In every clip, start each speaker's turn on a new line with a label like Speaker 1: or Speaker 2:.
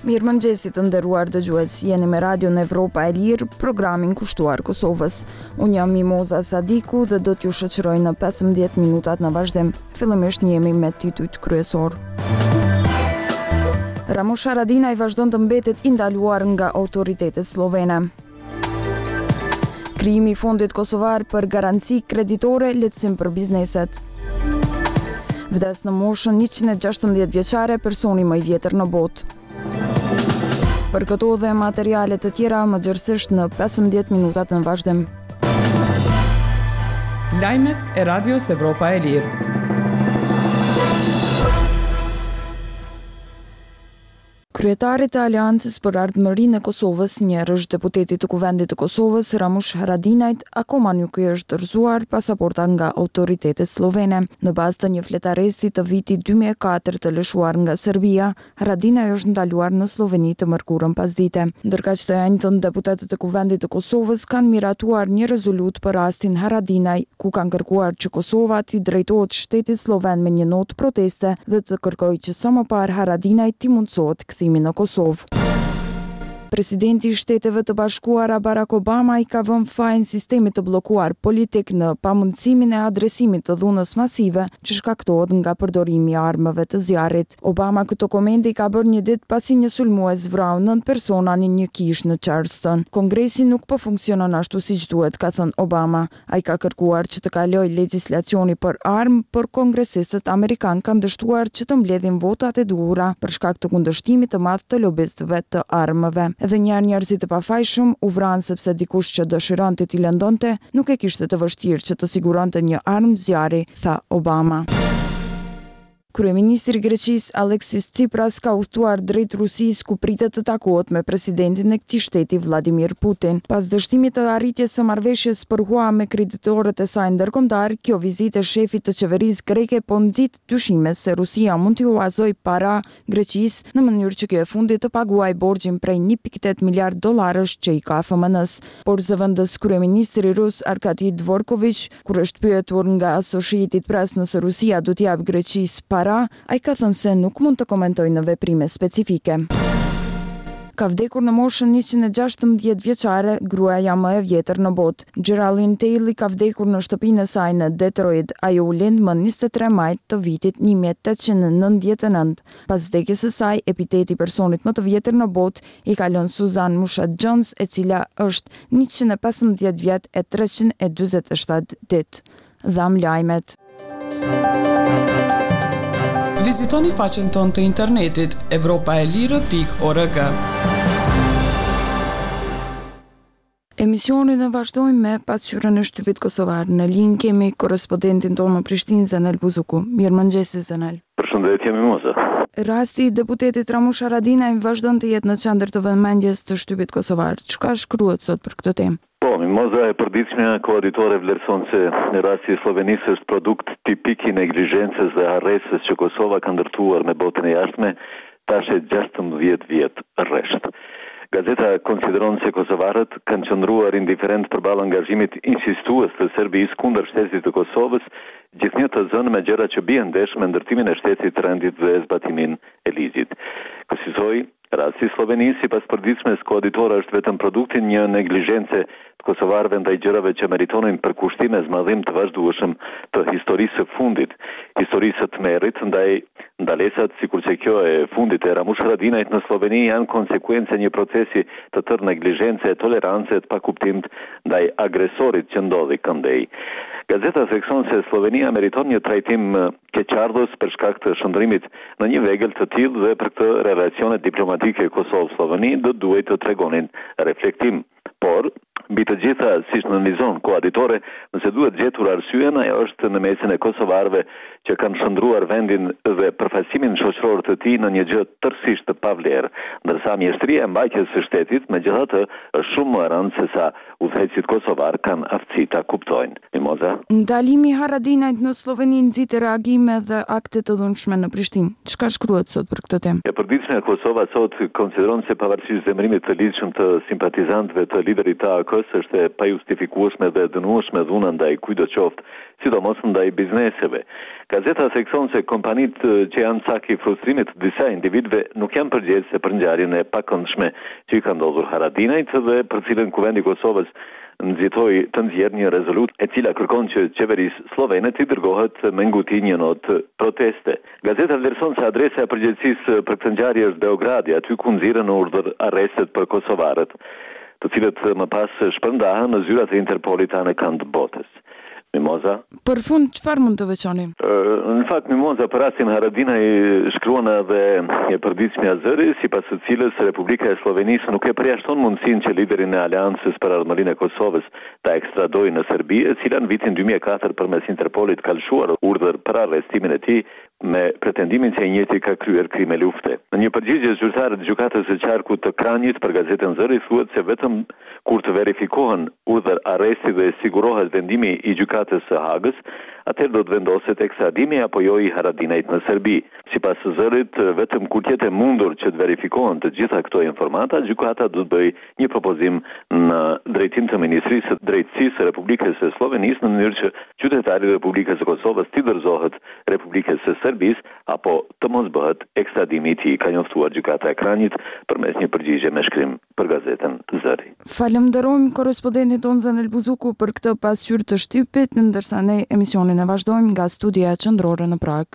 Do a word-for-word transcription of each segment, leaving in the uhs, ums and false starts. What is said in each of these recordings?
Speaker 1: Mirëmëngjesit të nderuar dëgjues, jeni me Radion Evropa e Lirë, programin kushtuar Kosovës. Unë jam Mimoza Sadiku dhe do t'ju shoqëroj në pesëmbëdhjetë minutat në vazhdim. Fillimisht njemi me titujt kryesor. Ramush Haradinaj vazhdon të mbetet i ndaluar nga autoritetet slovene. Krijimi i fondit kosovar për garanci kreditore, lehtësim për bizneset. Vdes në moshën njëqind e gjashtëdhjetë vjeçare personi më i vjetër në botë. Për këto dhe materialet të tjera më gjërësisht në pesëmbëdhjetë minutat në vazhdim.
Speaker 2: Lajmet e Radios Evropa e Lirë.
Speaker 1: Kryetari të Aleancës për Ardhmërinë e Kosovës, njërësh deputeti të Kuvendit të Kosovës, Ramush Haradinajt, akoma nuk i është dorëzuar pasaporta nga autoritetet slovene. Në bazë të një fletaresti të vitit dy mijë e katër të lëshuar nga Serbia, Haradinaj është ndaluar në Sloveni të mërkurën pasdite. Ndërkaq të njëjtën deputetët e Kuvendit të Kosovës kanë miratuar një rezolut për rastin Haradinaj, ku kanë kërkuar që Kosova t'i drejtohet shtetit sloven me një notë proteste dhe të kërkojë që sa më parë Haradinaj t'i mundsohet kthimi në Kosovë. Presidenti i Shteteve të Bashkuara Barack Obama i ka vënë fajin sistemit të bllokuar politik në pamundësimin e adresimit të dhunës masive që shkaktohet nga përdorimi i armëve të zjarrit. Obama këto komente i ka bërë një ditë pasi një sulmues vrau nëntë persona në një kishë në Charleston. Kongresi nuk po funksionon ashtu siç duhet, ka thënë Obama. Ai ka kërkuar që të kalojë legjislacioni për armë, por kongresistët amerikanë kanë dështuar që të mbledhin votat e duhura për shkak të kundërshtimit të madh të lobistëve të armëve. Edhe njerë njerëzit të pafajshëm u vranë sepse dikush që dëshiron të t'i lëndonte nuk e kishte të vështirë që të siguronte një armë zjarri, tha Obama. Kryeministri i Greqisë Alexis Tsipras ka udhëtuar drejt Rusisë ku pritet të takohet me presidentin e këtij shteti Vladimir Putin. Pas dështimit të arritjes së marrëveshjes për hua me kreditorët e saj ndërkombëtar, kjo vizitë e shefit të qeverisë greke po nxit dyshime se Rusia mund t'i huazojë para Greqisë në mënyrë që kjo e fundit të paguajë borxhin prej një pikë tetë miliard dollarësh që i ka F M N-s. Por zëvendës kryeministri rus Arkadi Dvorković, kur është pyetur nga Associated Press nëse Rusia do t'i japë Greqisë para, ai ka thënë se nuk mund të komentojë në veprime specifike. Ka vdekur në moshën njëqind e gjashtëdhjetë vjeçare gruaja më e vjetër në botë. Geraldine Taylor ka vdekur në shtëpinë e saj në Detroit. Ajo u lind më njëzet e tre maj të vitit një mijë e tetëqind e nëntëdhjetë e nëntë. Pas vdekjes së saj, epiteti personit më të vjetër në botë i ka lënë Susan Mushat Jones, e cila është njëqind e pesëmbëdhjetë vjet e treqind e dyzet e shtatë ditë. Dham lajmet.
Speaker 2: Vizitoni faqen tonë të internetit evropa e lirë pikë org.
Speaker 1: Emisionin e vazhdojmë me pasqyrën e shtypit kosovar. Në linjë kemi korrespondentin tonë në Prishtinë, Zenel Buzuku. Mirëmëngjes Zenel.
Speaker 3: Përshëndetje Mimoza.
Speaker 1: Rasti i deputetit Ramush Haradinaj vazhdon të jetë në qendër të vëmendjes të shtypit kosovar. Çka shkruhet sot për këtë temë?
Speaker 3: Po, Mimoza, e përditshmja koaditore vlerëson se në rasti i Slovenisë është produkt tipik i neglizhencës dhe harresës që Kosova ka ndërtuar me botën e jashtme tash e gjashtëdhjetë vjet rresht. Gazeta konsideron se kosovarët kanë qëndruar indiferent përballë angazhimit insistues të Serbisë kundër shtetit të Kosovës, gjithnjë të zënë me gjëra që bien ndesh me ndërtimin e shtetit të rendit dhe zbatimin e ligjit. Kësaj rasti i Slovenisë sipas përditshmes koaditore është vetëm produkti i një neglizhence të kosovarëve ndaj gjërave që meritonin përkushtime zmadhim të vazhdueshëm të historisë së fundit, historisë të tmerrit ndaj ndalesat sikur që kjo e fundit e Ramush Haradinajt në Sloveni janë konsekuencë e një procesi të tërë neglizhence e tolerancë të pakuptimt ndaj agresorit që ndodhi këndej. Gazeta thekson se Slovenia meriton një trajtim keqardhës për shkak të shndrimit në një vegël të tillë dhe për këtë relacionet diplomatike Kosovë-Sloveni do duhet të tregonin reflektim. Por, mbi të gjitha, siç nënvizon koaditore, nëse duhet gjetur arsyen, ajo është në mesin e kosovarëve që kanë shndruar vendin dhe përfaqësimin shoqëror të tij në një gjë tërësisht të pavlerë, ndërsa mjeshtria e mbajtjes së shtetit megjithatë është shumë më e rëndë se sa udhëheqësit kosovar kanë aftësi ta kuptojnë. Mimoza.
Speaker 1: Ndalimi i Haradinajt në Sloveni nxiti reagime dhe akte të dhunshme në Prishtinë. Çka shkruhet sot për këtë temë?
Speaker 3: E përditshme Kosova sot konsideron se pavarësisht zemërimit të lidhshëm të simpatizantëve të liderit të A K kohës është e pajustifikueshme dhe dënueshme dhuna ndaj kujdo qoftë, sidomos ndaj bizneseve. Gazeta sekson se kompanitë që janë cak i frustrimit të disa individëve nuk janë përgjegjëse për ngjarjen e pakëndshme që i ka ndodhur Haradinajt dhe për cilën Kuvendi i Kosovës nxitoi të nxjerrë një rezolutë e cila kërkon që qeverisë slovene të dërgohet me nguti një notë proteste. Gazeta vlerëson se adresa e përgjegjësisë për këtë ngjarje është Beogradi, aty ku nxirren urdhër arrestet për kosovarët, të cilët më pas shpërndahen në zyrat e Interpolit anë kënd botës. Mimoza?
Speaker 1: Për fund, çfarë mund të veçoni?
Speaker 3: Në fakt, Mimoza, për rastin Haradinaj shkruan edhe e përditshmja zëri, sipas së cilës Republika e Slovenisë nuk e përjashton mundësinë që liderin e Aleancës për Ardhmërinë e Kosovës ta ekstradojë në Serbi, e cila në vitin dy mijë e katër përmes Interpolit ka lëshuar urdhër për arrestimin e tij me pretendimin se i njëjti ka kryer krime lufte. Në një përgjigje zyrtare të gjykatës së qarkut të Kranjit për gazetën Zëri thuhet se vetëm kur të verifikohen urdhër arresti dhe sigurohet vendimi i gjykatës së Hagës, atëherë do të vendoset ekstradimi apo jo i Haradinajt në Serbi. Sipas Zërit, vetëm kur të jetë e mundur që të verifikohen të gjitha këto informata, gjykata do të bëjë një propozim në drejtim të Ministrisë së Drejtësisë së Republikës së Slovenisë në mënyrë që qytetari i Republikës së Kosovës të dorëzohet Republikës së Serbisë apo të mos bëhet ekstradimi i tij, ka njoftuar gjykata e Kranjit përmes një përgjigje me shkrim për gazetën Zëri.
Speaker 1: Falenderojmë korrespondentin ton Zanel Buzuku për këtë pasqyrë të shtypit, ndërsa ne emisionin e vazhdojmë nga studia qendrore në Prag.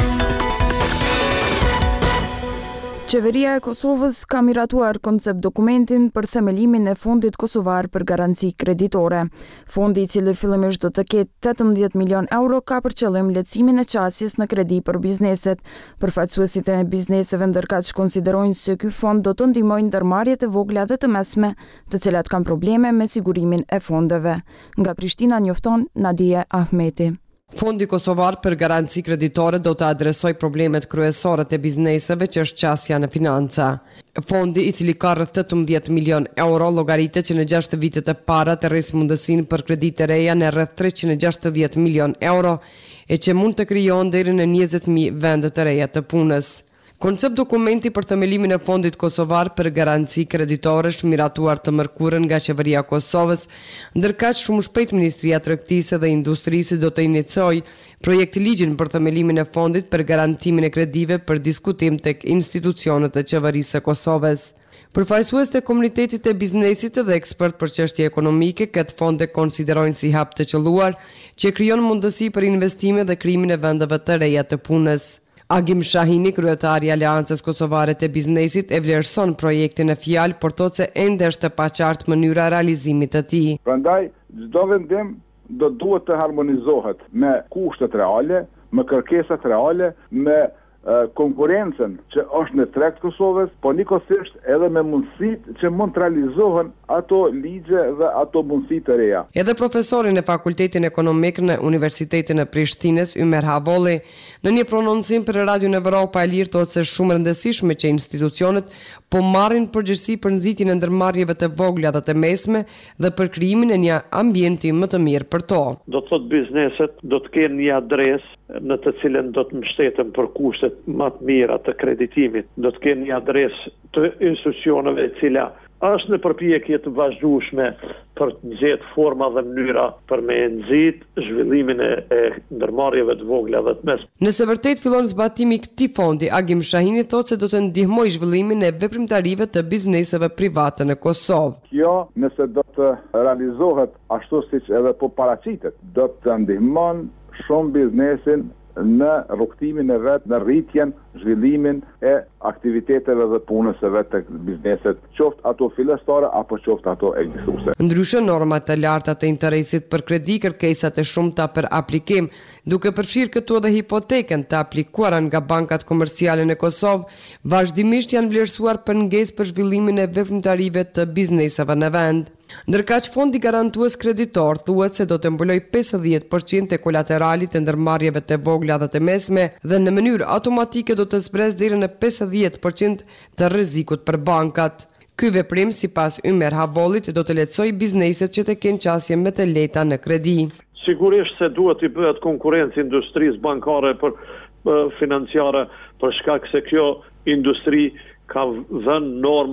Speaker 1: Qeveria e Kosovës ka miratuar koncept dokumentin për themelimin e Fondit Kosovar për Garanci Kreditore. Fondi, i cili fillimisht do të ketë tetëmbëdhjetë milion euro, ka për qëllim lehtësimin e qasjes në kredi për bizneset. Përfaqësuesit e bizneseve ndërkaq konsiderojnë se ky fond do të ndihmojë ndërmarrjet e vogla dhe të mesme, të cilat kanë probleme me sigurimin e fondeve. Nga Prishtina njofton Nadia Ahmeti.
Speaker 4: Fondi Kosovar për Garanci Kreditore do të adresoj problemet kryesore të bizneseve që është qasja në financa. Fondi, i cili ka rreth tetëmbëdhjetë milion euro, llogaritet që në gjashtë vitet e para të rrisë mundësinë për kredite reja në rreth treqind e gjashtëdhjetë milion euro, e që mund të krijon deri në njëzet mijë vende të reja të punës. Koncept dokumenti për themelimin e Fondit Kosovar për Garanci Kreditore është miratuar të mërkurën nga Qeveria e Kosovës, ndërkaq shumë shpejt Ministria e Tregtisë dhe Industrisë do të iniciojë projekt ligjin për themelimin e fondit për garantimin e kredive për diskutim tek institucionet e Qeverisë së Kosovës. Përfaqësues të komunitetit të biznesit dhe ekspert për çështje ekonomike, këtë fond e konsiderojnë si hap të qelluar që krijon mundësi për investime dhe krijimin e vendeve të reja të punës. Agim Shahini, kryetari i Aleancës Kosovare të Biznesit, e vlerëson projektin e fjalë, por thotë se ende është e paqartë mënyra e realizimit të tij.
Speaker 5: Prandaj çdo vendim do duhet të harmonizohet me kushtet reale, me kërkesat reale, me uh, konkurencën që është në treg të Kosovës, po nikosisht edhe me mundësitë që mund të realizohen ato ligje dhe ato mundësi të reja.
Speaker 4: Edhe profesori në Fakultetin Ekonomik në Universitetin e Prishtinës, Ymer Havolli, në një prononcim për Radion Evropa e Lirë, thotë se shumë rëndësishme që institucionet po marrin përgjegjësi për nxitjen e ndërmarrjeve të vogla dhe të mesme dhe për krijimin e një ambienti më të mirë për to.
Speaker 6: Do të thotë bizneset do të kenë një adresë në të cilën do të mbështeten për kushtet më të mira të kreditimit. Do të kenë një adresë të institucioneve e cila është në përpjekje të vazhdueshme për të nxjerrë forma dhe mënyra për me nxit zhvillimin e, e ndërmarrjeve të vogla dhe të mesme.
Speaker 4: Nëse vërtet fillon zbatimi i këtij fondi, Agim Shahini thotë se do të ndihmojë zhvillimin e veprimtarive të bizneseve private në Kosovë.
Speaker 5: Kjo, nëse do të realizohet ashtu siç edhe po paraqitet, do të ndihmon shumë biznesin në rrugtimin e vet, në rritjen, zhvillimin e aktiviteteve dhe punës së vet tek bizneset, qoftë ato fillestare apo qoftë ato ekzistuese.
Speaker 4: Ndryshe, normat të larta të interesit për kredi, kërkesat e shumta për aplikim, duke përfshirë këtu edhe hipotekën të aplikuara nga bankat komerciale në Kosovë, vazhdimisht janë vlerësuar për ngesë për zhvillimin e veprimtarive të bizneseve në vend. Ndërkaq fondi garantues kreditor thuhet se do të mbulojë pesëdhjetë përqind të kolateralit të ndërmarrjeve të vogla dhe të mesme dhe në mënyrë automatike do të zbresë deri në pesëdhjetë përqind të rrezikut për bankat. Ky veprim, sipas Ymer Havollit, do të lehtësojë bizneset që të kenë qasje më të lehta në kredi.
Speaker 6: Sigurisht se duhet i bëhet konkurrencë industrisë bankare për uh, financiare, për shkak se kjo industri ka dhënë norma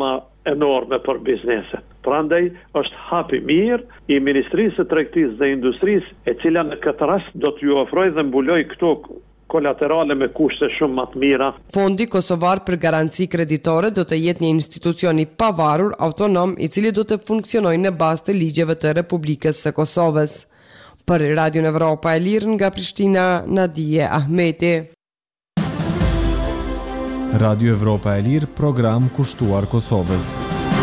Speaker 6: enorme për bizneset. Prandaj është hapi mirë i Ministrisë së Tregtisë dhe Industrisë, e cila në këtë rast do t'ju ofroj dhe mbuloj këto kolaterale me kushte shumë më të mira.
Speaker 4: Fondi Kosovar për Garanci Kreditore do të jetë një institucion i pavarur, autonom, i cili do të funksionojë në bazë të ligjeve të Republikës së Kosovës. Për Radio Evropa e Lirë nga Prishtina, Nadije Ahmeti.
Speaker 7: Radio Evropa e Lirë, program kushtuar Kosovës.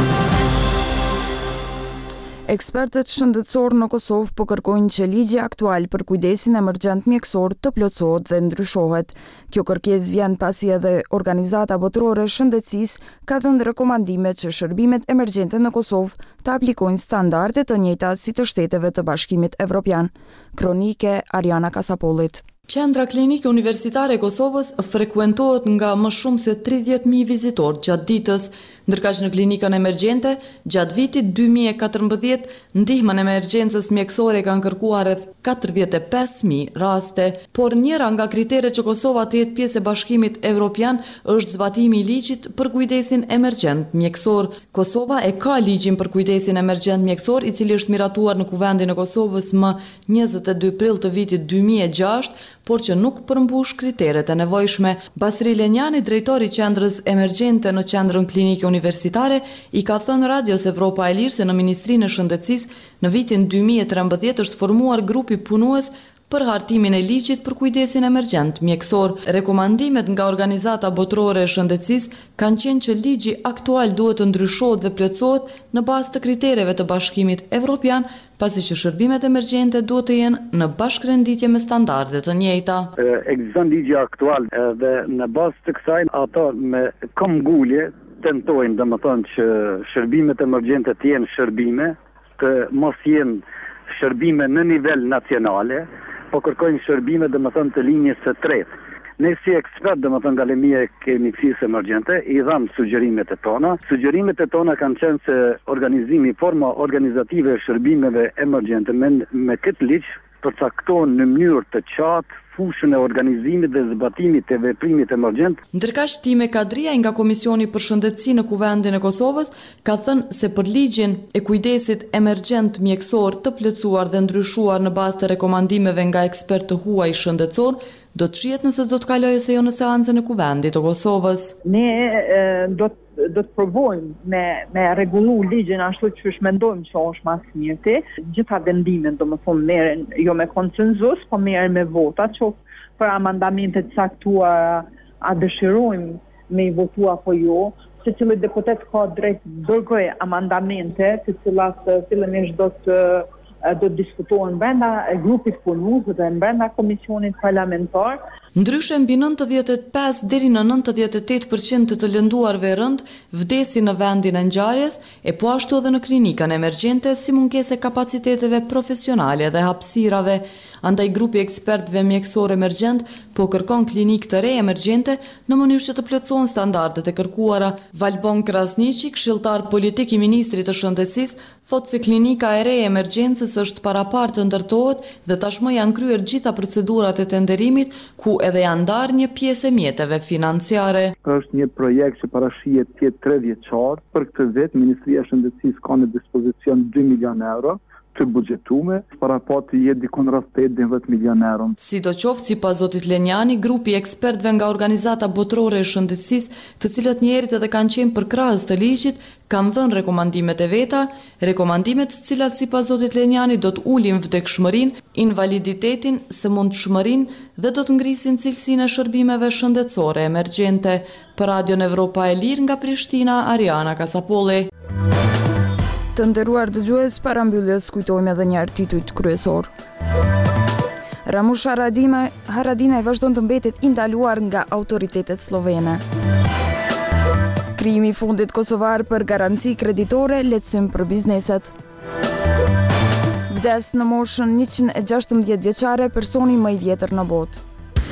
Speaker 1: Ekspertët shëndetësor në Kosovë po kërkojnë që ligji aktual për kujdesin emergjent mjekësor të plotësohet dhe ndryshohet. Kjo kërkesë vjen pasi edhe Organizata Botërore e Shëndetësisë ka dhënë rekomandime që shërbimet emergjente në Kosovë të aplikojnë standarde të njëjta si të shteteve të Bashkimit Evropian. Kronike Ariana Kasapollit.
Speaker 2: Qendra Klinike Universitare e Kosovës frekuentohet nga më shumë se tridhjetë mijë vizitorë gjatë ditës, ndërkaq në klinikën emergjente, gjatë vitit dy mijë e katërmbëdhjetë, ndihmën e emergjencës mjekësore kanë kërkuar rreth katërdhjetë e pesë mijë raste, por njëra nga kriteret që Kosova të jetë pjesë e Bashkimit Evropian është zbatimi i ligjit për kujdesin emergjent mjekësor. Kosova e ka ligjin për kujdesin emergjent mjekësor, i cili është miratuar në Kuvendin e Kosovës më njëzet e dy prill të vitit dy mijë e gjashtë, por që nuk përmbush kriteret e nevojshme. Basri Lenjani, drejtori i qendrës emergjente në qendrën klinike universitare, i ka thënë Radios Evropa e Lirë se në Ministrinë e Shëndetësisë në vitin dy mijë e trembëdhjetë është formuar grupi punues për hartimin e ligjit për kujdesin emergjent mjekësor. Rekomandimet nga Organizata Botërore e Shëndetësisë kanë qenë që ligji aktual duhet të ndryshohet dhe plotësohet në bazë të kritereve të Bashkimit Evropian, pasi që shërbimet emergjente duhet të jenë në bashkërenditje me standarde të njëjta.
Speaker 8: Ekziston ligji aktual dhe në bazë të kësaj ata me këmbgulje tentojnë domethënë që shërbimet emergjente të jenë shërbime, të mos jenë shërbime në nivel nacionale, po kërkojnë shërbime domethënë të linjës së tretë. Ne si ekspert domethënë nga Lemia e mjekësisë emergjente i dham sugjerimet e tona. Sugjerimet e tona kanë qenë se organizimi, forma organizative e shërbimeve emergjente me, me këtë ligj përcaktohen në mënyrë të qartë fushën e organizimit dhe zbatimit të veprimit emergjent.
Speaker 2: Ndërkaq Time Kadria nga Komisioni për Shëndetësi në Kuvendin e Kosovës ka thënë se për ligjin e kujdesit emergjent mjekësor të plotësuar dhe ndryshuar në bazë të rekomandimeve nga ekspertë huaj shëndetësor, do të shihet nëse do të kalojë ose jo në seancën e Kuvendit të Kosovës.
Speaker 9: Ne e, do të do të provojmë me me rregullu ligjin ashtu që mendojmë që është më së miri. Gjitha vendimet domethënë merren jo me konsenzus, po merren me vota, që për amendamentet caktuara a dëshirojmë me i votu apo jo. Secili deputet ka drejt dërgoj amendamente, të cilat fillimisht do të do të diskutohen brenda grupit punues dhe brenda komisionit parlamentar.
Speaker 2: Ndryshe mbi nëntëdhjetë e pesë deri në nëntëdhjetë e tetë përqind të të lënduarve rënd vdesin në vendin e ngjarjes, e po ashtu edhe në klinikën emergjente si mungesë e kapaciteteve profesionale dhe hapësirave. Andaj grupi ekspertëve mjekësor emergjent po kërkon klinikë të re emergjente në mënyrë që të plotësohen standardet e kërkuara. Valbon Krasniqi, këshilltar politik i ministrit të Shëndetësisë, thotë se klinika e re e emergjencës është parapar të ndërtohet dhe tashmë janë kryer gjitha procedurat e tenderimit, ku edhe janë ndarë një pjesë e mjeteve financiare.
Speaker 5: Është një projekt që parashihet të jetë tre vjeçar. Për këtë vit Ministria e Shëndetësisë ka në dispozicion dy milion euro të buxhetume, para po të jetë dikon rreth tetë deri në dhjetë milion euro.
Speaker 2: Sidoqoftë, sipas zotit Lenjani, grupi ekspertëve nga Organizata Botërore e Shëndetësisë, të cilët njerit edhe kanë qenë përkrahës të ligjit, kanë dhënë rekomandimet e veta, rekomandimet të cilat sipas zotit Lenjani do të ulin vdekshmërinë, invaliditetin, sëmundshmërinë dhe do të ngrisin cilësinë e shërbimeve shëndetësore emergjente. Për Radion Evropa e Lirë nga Prishtina, Ariana Kasapolli.
Speaker 1: Të nderuar dëgjues, para mbylljes kujtojmë edhe një herë titujt kryesor. Ramush Haradinaj, Haradinaj vazhdon të mbetet i ndaluar nga autoritetet slovene. Krijimi i Fondit Kosovar për Garanci Kreditore, lehtësim për bizneset. Vdes në moshën njëqind e gjashtëmbëdhjetë vjeçare personi më i vjetër në botë.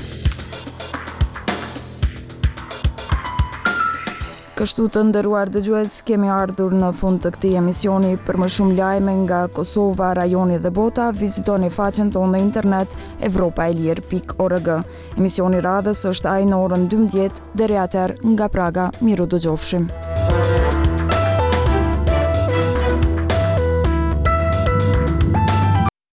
Speaker 1: Kështu të nderuar dëgjues, kemi ardhur në fund të këtij emisioni. Për më shumë lajme nga Kosova, rajoni dhe bota, vizitoni faqen tonë në internet evropaelir pikë org. Emisioni radhës është ai në orën dymbëdhjetë. Deri atëherë, nga Praga, miru dëgjofshim.